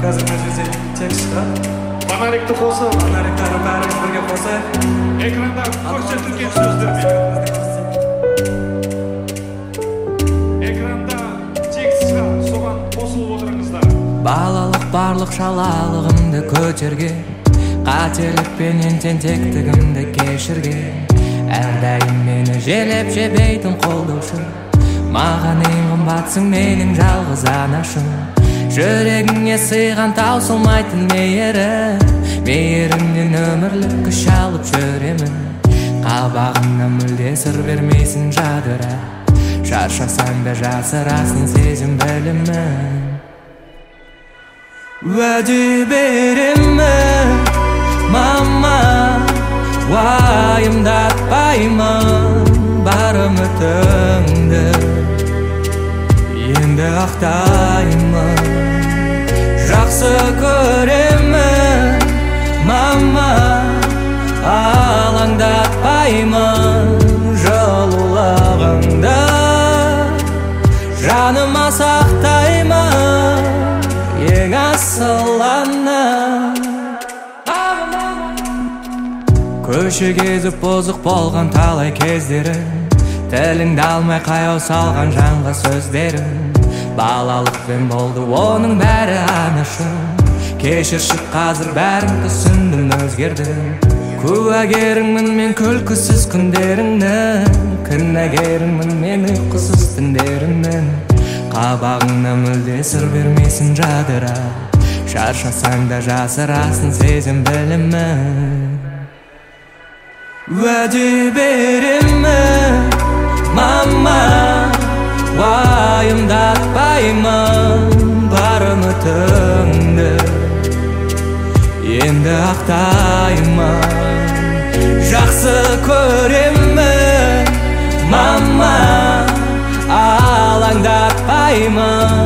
қазір мына жерде текст шығады. Фонарикті қосып, фонариктерін бәріміз бірге қосайық. Экранда көрсетілген сөздермен. Экранда текст шығады, соған қосылып отырыңыздар. Балалық барлық шалалығымды көтерген, қателікпенен тентектігімді кешірген, әрдайым мені желеп жебейтін қолдаушы, маған ең қымбатсың менің жалғыз анашым. Жүрегіңе сыйған таусылмайтын мейіріңнен өмірлік күш алып жүремін. Қабағыңнан мүлде сыр бермейсің жадыра, шаршасаң да жасырасың сезім білімін. Уәде беремін, мама, уайымдатпаймын бар үмітіңді, енді ақтаймын. Жақсы көремін, мама, алаңдатпаймын жылулығыңды, жаныма сақтаймын ең асыл ана. Көше кезіп бозық болған талай кездерім, тіліңді алмай қаяу салған жанға сөздерім. Балалықпен болды оның бәрі анашым, кешірші қазір бәрін түсіндім өзгердім. Куәгеріңмін мен күлкісіз күндеріңнің, кінәгеріңмін мен ұйқысыз түндеріңнің. Қабағыңна мүлде сыр бермейсің жадыра, шаршасаң да жасырасың сезім білімін. Уәде беремін, мама, уайымдатпаймын бар үмітіңді, енді ақтаймын. Жақсы көремін, мама, алаңдатпаймын